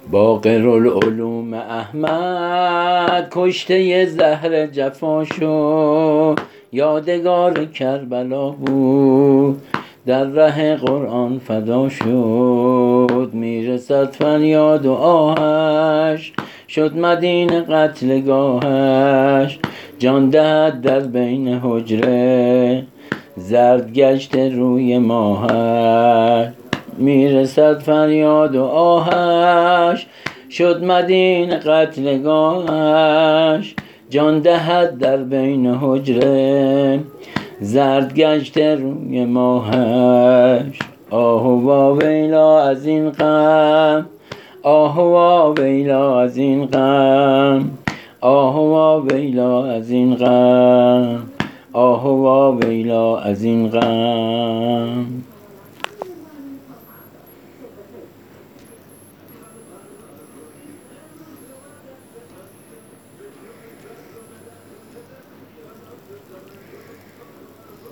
باقرالعلوم احمد کشته زهر جفا شد، یادگار کربلا بود در ره قرآن فدا شد. میرسد فریاد و آهش، شد مدینه قتلگاهش. جان دهد در بین حجره، زرد گشت روی ماهش. میرسد فریاد و آهش، شد مدینه قتلگاهش. جان دهد در بین حجره، زرد گشت روی ماهش. آه وا ویلا از این غم، آه وا ویلا از این غم، آه وا ویلا از این غم، آه وا ویلا از این غم.